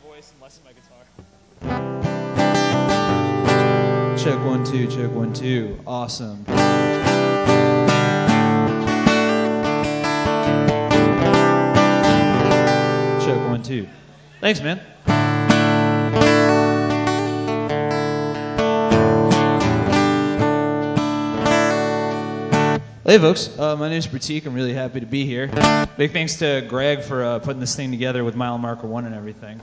voice and less in my guitar. Check 1 2, check 1 2. Awesome. Check 1 2. Thanks, man. Hey folks, my name is Pratik. I'm really happy to be here. Big thanks to Greg for putting this thing together with Mile Marker 1 and everything.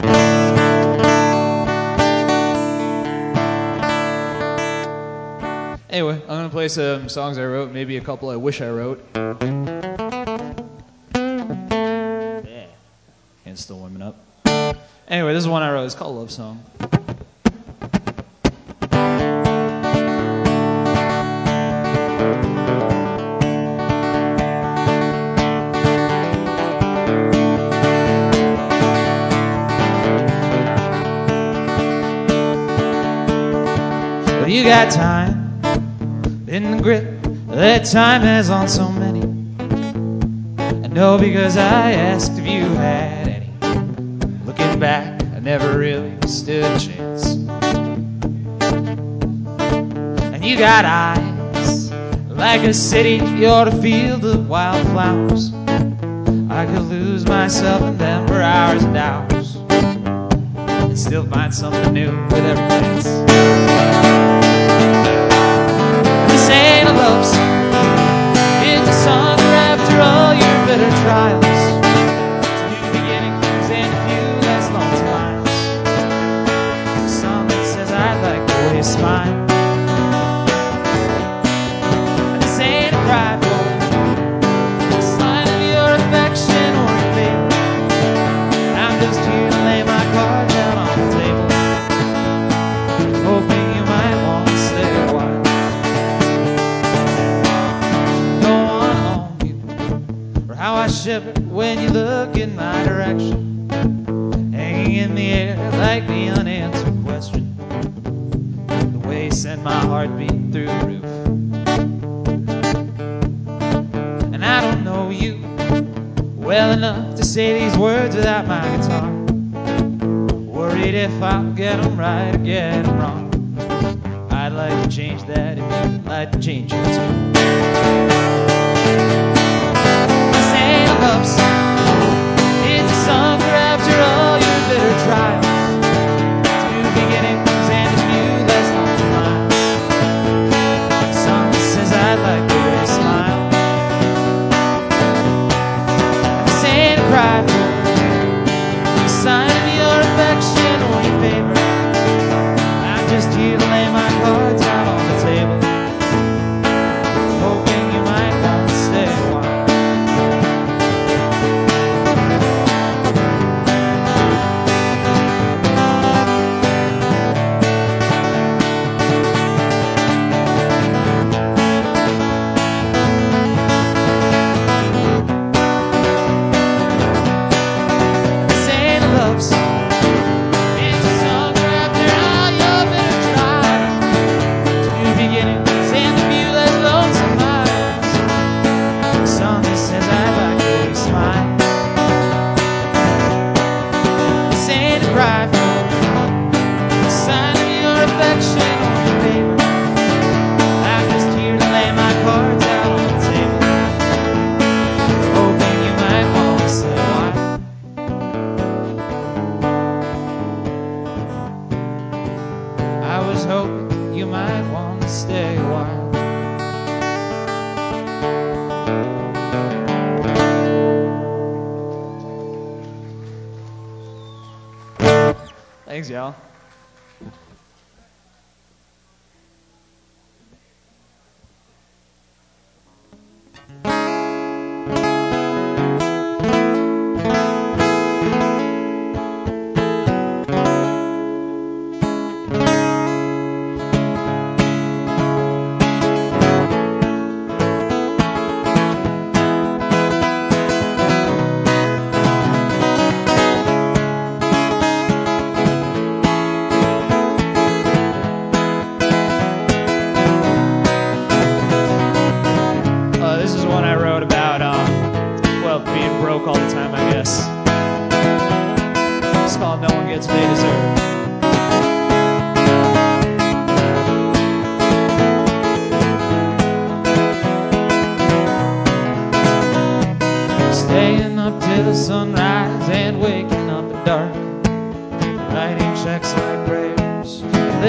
Anyway, I'm going to play some songs I wrote, maybe a couple I wish I wrote. Yeah. Hand's still warming up. Anyway, this is one I wrote. It's called Love Song. Well, you got time in the grip that time has on so many. I know because I asked if you had any. Looking back, I never really stood a chance. And you got eyes like a city, you're a field of wildflowers. I could lose myself in them for hours and hours and still find something new with every glance. This ain't a love song, it's a song after all your bitter trials. It's new beginnings and a few less long miles. A song that says I'd like the way you smile. And this ain't a cry for a sign of your affection or your favor. I'm just here to lay my cards out on the table, hoping you might want to stay a while. How I shiver when you look in my direction, hanging in the air like the unanswered question. The way you send my heartbeat through the roof. And I don't know you well enough to say these words without my guitar. Worried if I'll get them right or get them wrong. I'd like to change that if you'd like to change it too. Love song, it's a song for after all your bitter trials. It's new beginnings and a few less long miles. A song that says I'd like the way you smile. This ain't a cry for a sign of your affection or your favor. I'm just here to lay my cards out on the table, hoping you might want to stay a while. Thanks, y'all.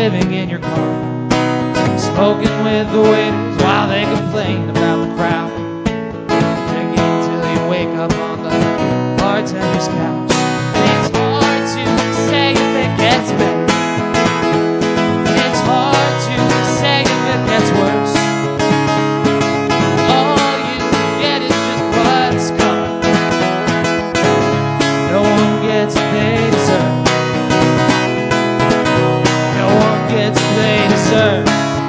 living in your car, smoking with the waiters while they complain about the crowd, drinking until you wake up on the bartender's couch. It's hard to say if it gets better. It's hard to say if it gets worse. All you get is just what's coming. No one gets what they deserve. No one gets what they deserve.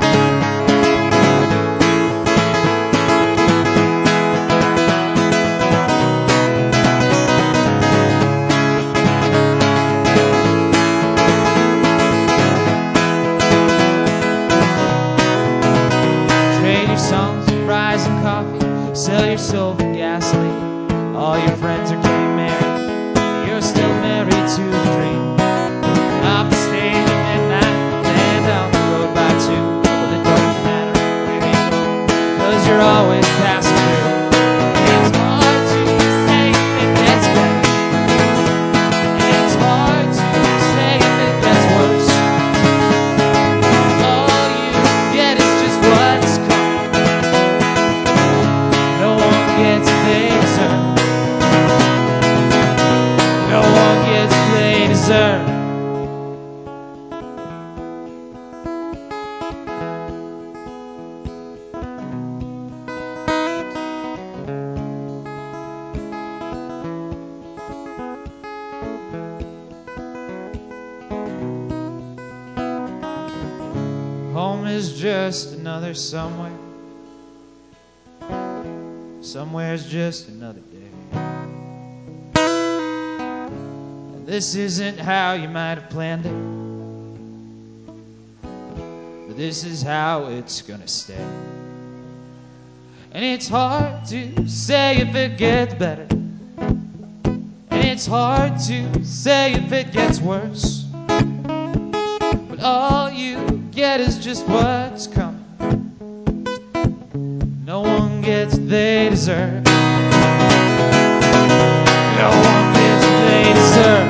Sell your soul for gasoline. All your friends are getting married. You're still married to the dream. Off the stage at midnight, and down the road by 2. Well, it don't matter where you go, 'cause you're always passing through. It's hard to say if it gets better. It's hard to say if it gets worse. All you get is just what's coming. Gets what they deserve. No one gets what they deserve. Home is just another somewhere. Somewhere's just another day. And this isn't how you might have planned it, but this is how it's gonna stay. And it's hard to say if it gets better, and it's hard to say if it gets worse, but all you get is just what's coming. No one gets what they deserve. No one gets what they deserve.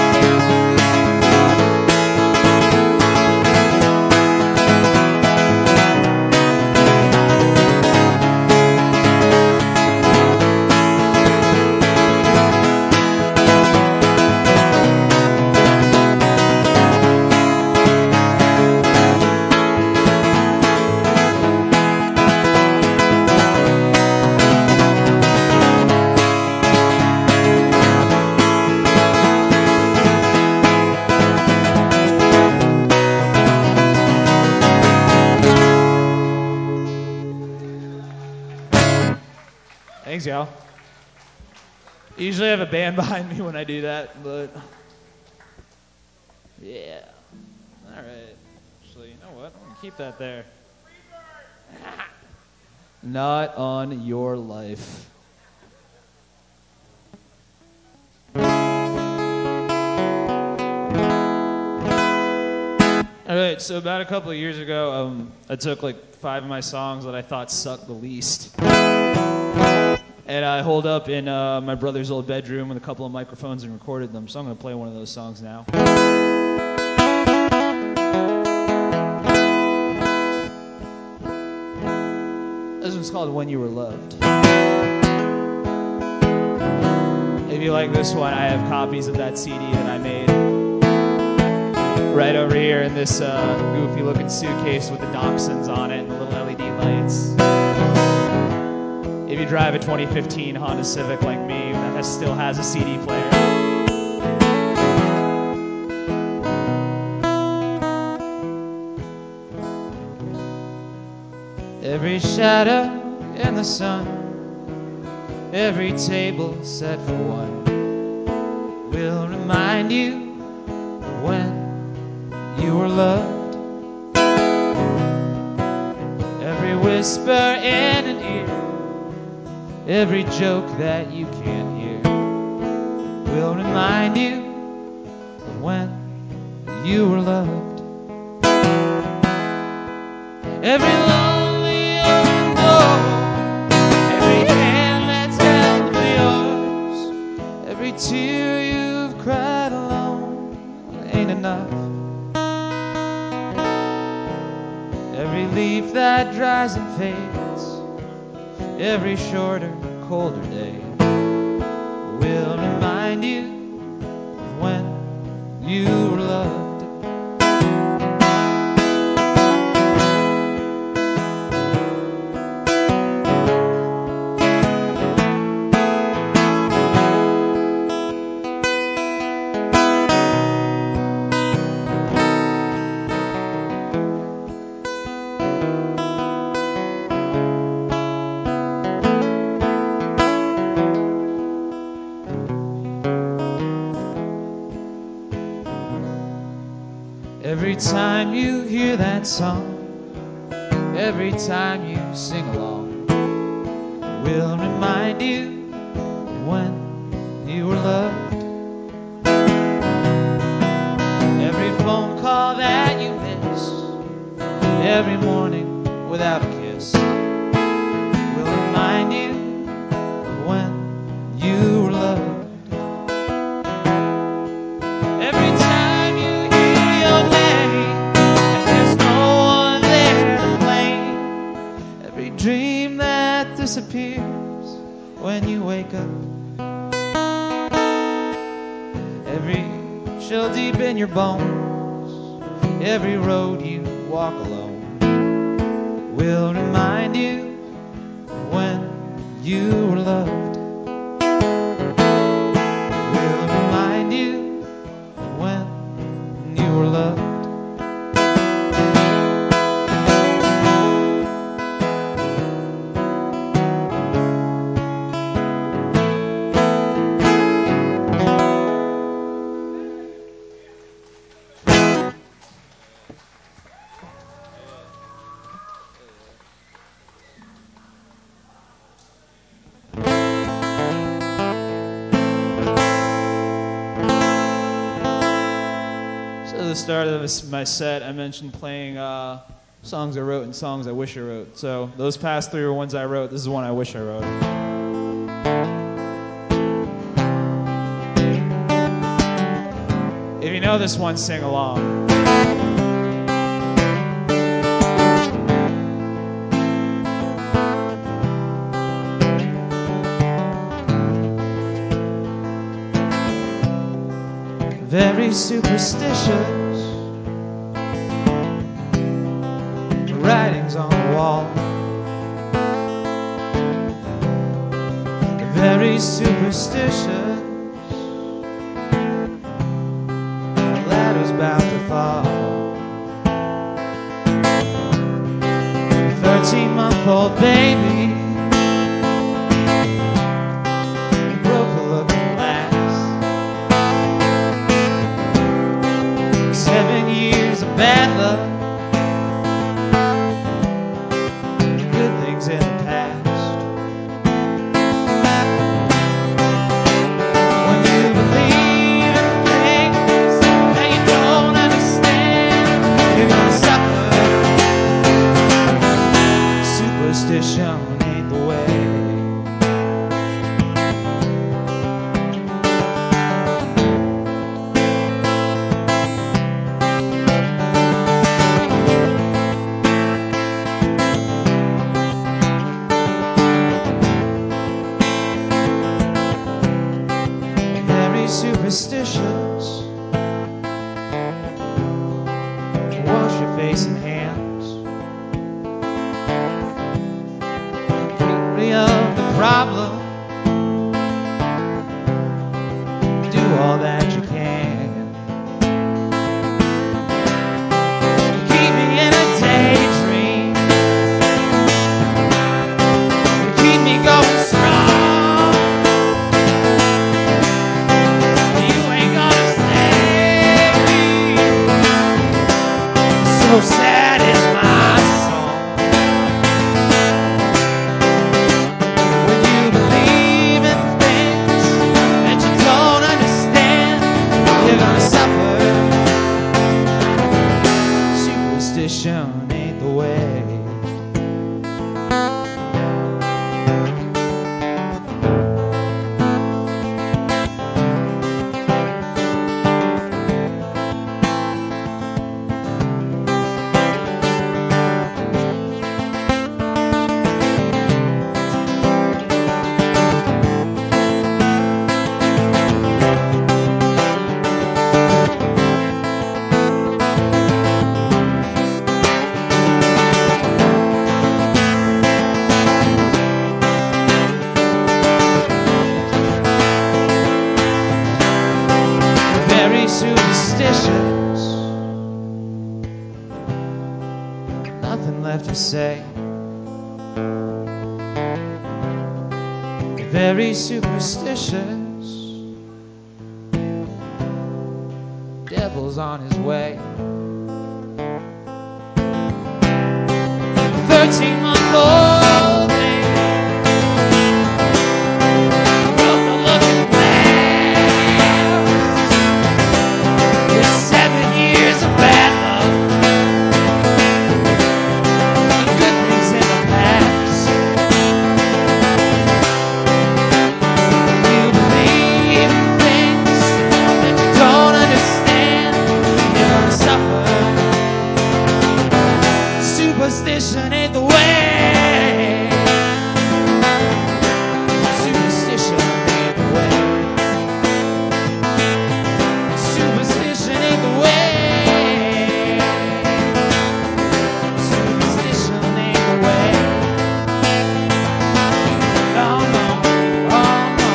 Thanks, y'all. I usually have a band behind me when I do that, but yeah. All right. Actually, you know what? I'm going to keep that there. Not on your life. All right, so about a couple of years ago, I took like 5 of my songs that I thought sucked the least, and I holed up in my brother's old bedroom with a couple of microphones and recorded them. So I'm going to play one of those songs now. This one's called When You Were Loved. If you like this one, I have copies of that CD that I made right over here in this goofy looking suitcase with the dachshunds on it and the little LED lights. If you drive a 2015 Honda Civic like me that still has a CD player. Every shadow in the sun, every table set for one, will remind you of when you were loved. Every whisper in an ear, every joke that you can't hear, will remind you of when you were loved. Every lonely open door, every hand that's held for yours, every tear you've cried alone ain't enough. leaf that dries and fades every shorter, colder day will remind you of when you were loved. Every time you hear that song, every time you sing along, will remind you when you were loved. Every phone call that you missed, every morning without a kiss, will remind you when you were loved. Dream that disappears when you wake up. Every chill deep in your bones, every road you walk alone, will remind you when you were loved. Will remind you when you were loved. At the start of my set, I mentioned playing songs I wrote and songs I wish I wrote. So those past three were ones I wrote. This is one I wish I wrote. If you know this one, sing along. Very superstitious, the writing's on the wall. Very superstitious, the ladder's about to fall. 13-month-old baby broke the looking glass. 7 years of bad luck, good things in the past. When you believe in things that you don't understand, you're gonna suffer. Superstition ain't the way. Superstitious, wash your face and hands, free of the problem, do all that you can. Keep me in a daydream, keep me going strong. So sad is my song. When you believe in things that you don't understand, you're gonna suffer. Superstition ain't the way. have to say. You're very superstitious. Devil's on his way. 13-month-old baby broke the looking glass. There's 7 years of bad luck, good things in the past. You believe in things that you don't understand. You're gonna suffer. Superstition ain't the way. Superstition ain't the way. Superstition ain't the way. Superstition ain't the way. Oh no, oh no.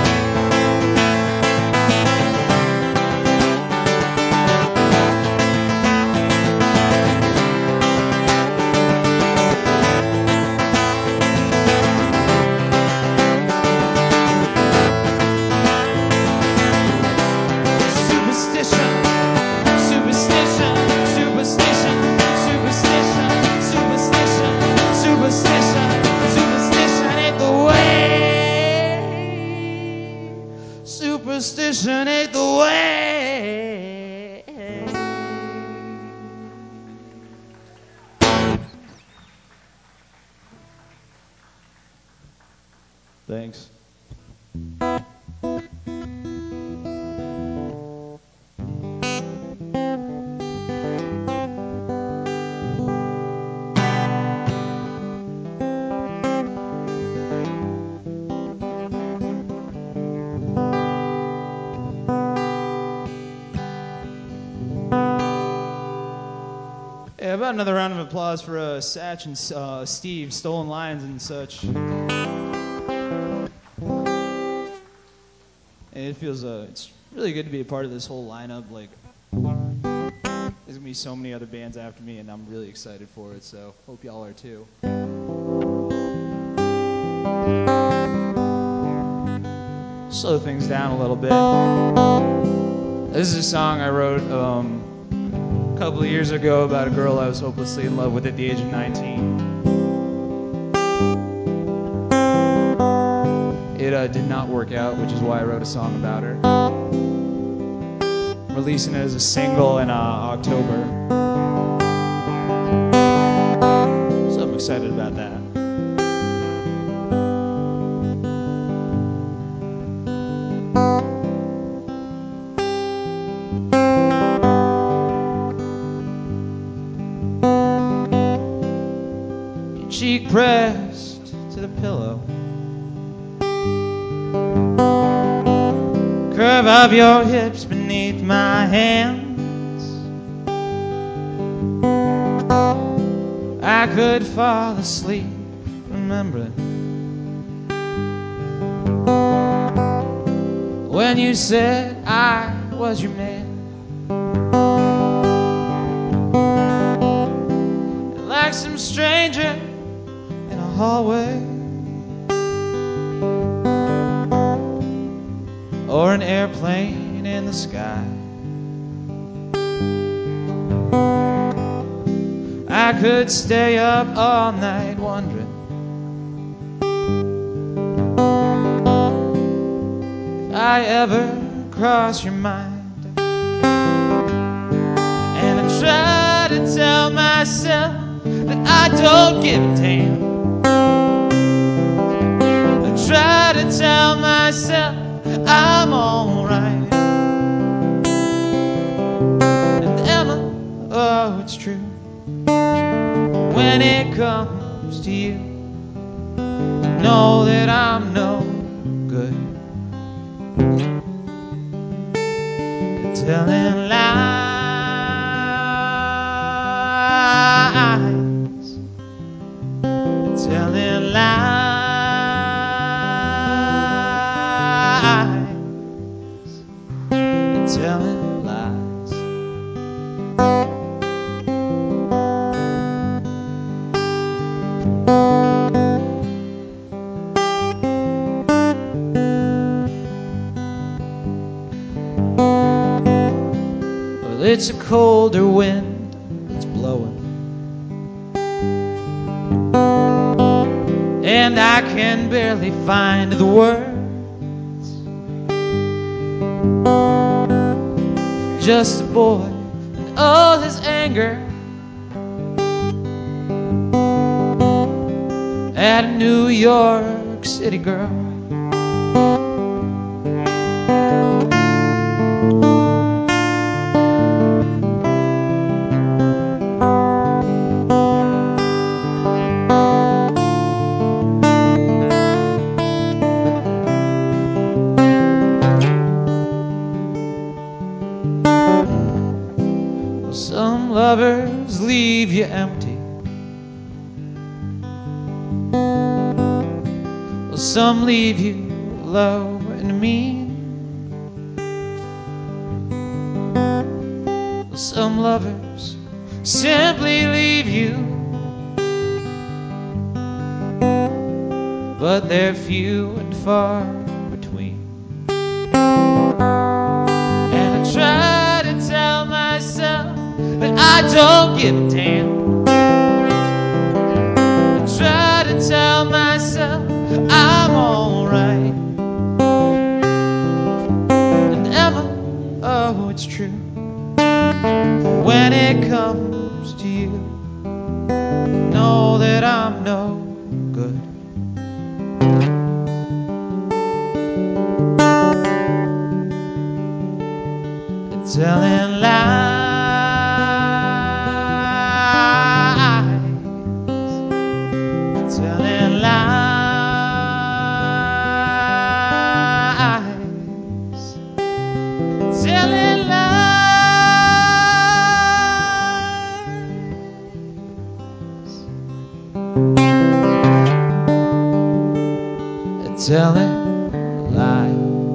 Superstition, superstition, superstition, superstition, superstition, superstition, superstition ain't the way. Superstition ain't the way. Thanks. Yeah, about another round of applause for Satch and Steve, Stolen Lines and such. And it feels it's really good to be a part of this whole lineup. Like, there's gonna be so many other bands after me, and I'm really excited for it. So hope y'all are too. Slow things down a little bit. This is a song I wrote a couple of years ago about a girl I was hopelessly in love with at the age of 19. It did not work out, which is why I wrote a song about her. I'm releasing it as a single in October. So I'm excited about that. Cheek pressed to the pillow, curve of your hips beneath my hands. I could fall asleep remembering when you said I was your man. And like some stranger in a hallway, or an airplane in the sky, I could stay up all night wondering if I ever cross your mind. And I try to tell myself that I don't give a damn. I try to tell myself I'm alright. And Emma, oh, it's true. When it comes to you, know that I'm no good at telling lies, telling lies, telling lies. it's a colder wind that's blowing, and I can barely find the words. Just a boy and all his anger at a New York City girl. Some lovers leave you empty. Well, some leave you low and mean. Well, some lovers simply leave you, but they're few and far between. And I try to tell myself that I don't give a damn. I try to tell myself I'm alright. And Emma, oh, it's true. When it comes to you, know that I'm no good. It's telling lies, telling lies, telling lies, telling lies.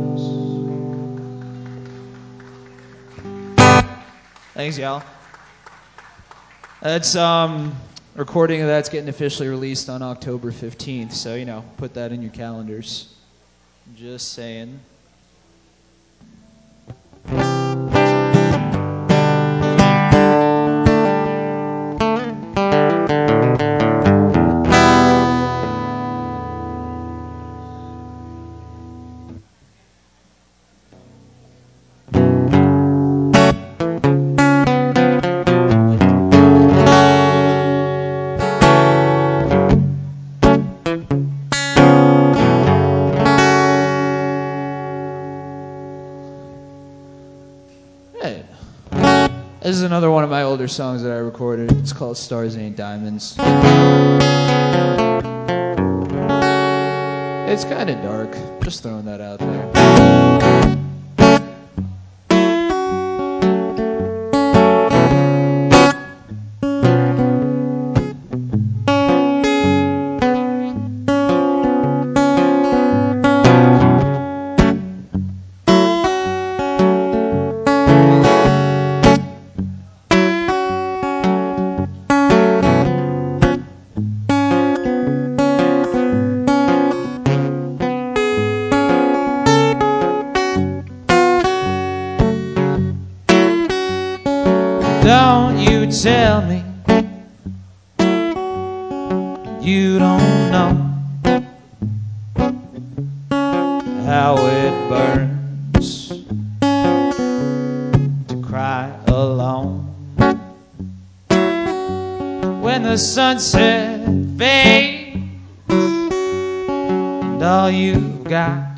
Thanks, y'all. That's recording of that's getting officially released on October 15th, so you know, put that in your calendars. Just saying. This is another one of my older songs that I recorded. It's called Stars Ain't Diamonds. It's kind of dark. Just throwing that out there. Don't you tell me you don't know how it burns to cry alone when the sunset fades and all you've got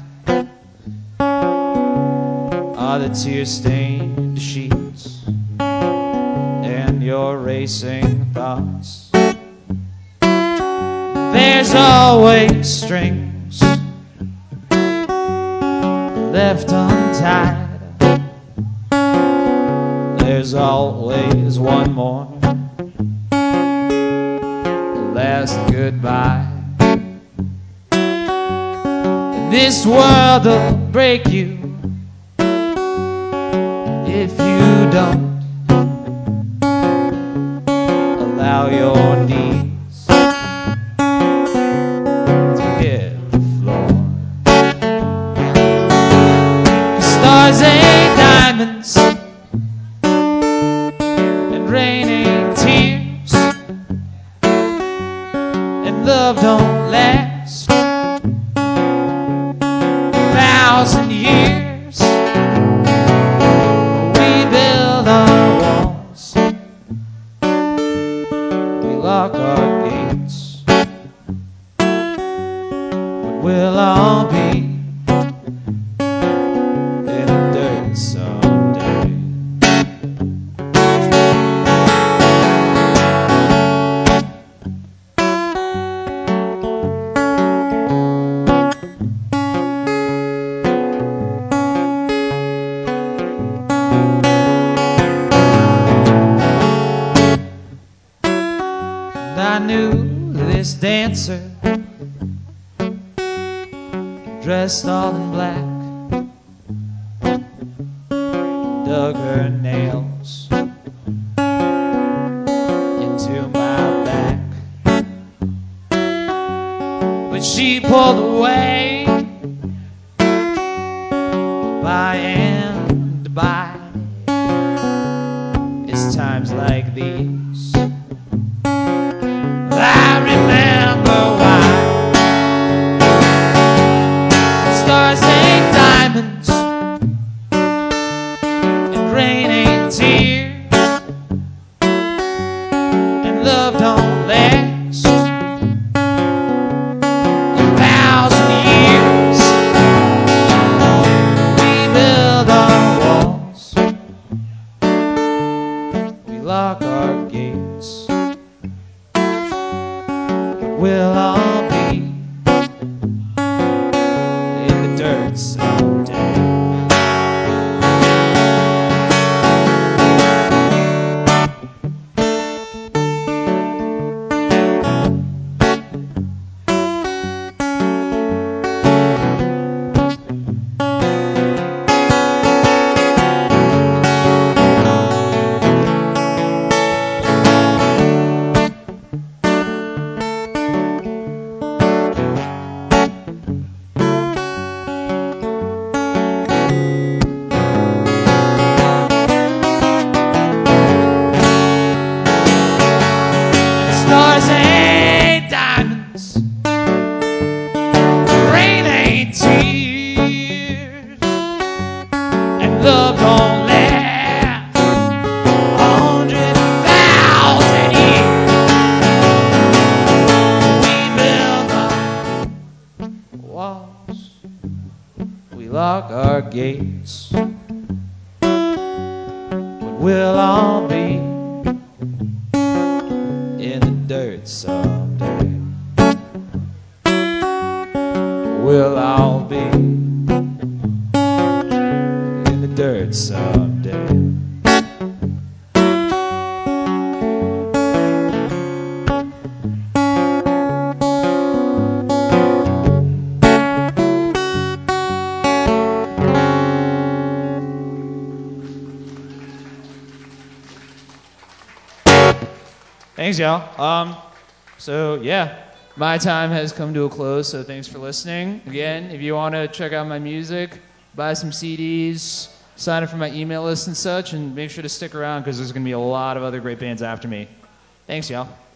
are the tear-stained sheets and your racing thoughts. There's always strings left untied. There's always one more last goodbye. This world will break you if you don't allow your knees to hit the floor. 'Cause stars ain't diamonds, love don't last 1,000 years. We build our walls, we lock our gates, but we'll all be in the dirt someday. I knew this dancer, dressed all in black, dug her nails into my back. But she pulled away by and by. It's times like these I remember why stars ain't diamonds and rain ain't tears and love don't last 1,000 years. We build our walls, we lock our gates, we'll all be in the dirt someday. Stars ain't diamonds, rain ain't tears, and love don't last 100,000 years. We build our walls, we lock our gates, but we'll all be in the dirt someday. We'll all be in the dirt someday. Thanks, y'all. So yeah, my time has come to a close, so thanks for listening. Again, if you want to check out my music, buy some CDs, sign up for my email list and such, and make sure to stick around because there's going to be a lot of other great bands after me. Thanks, y'all.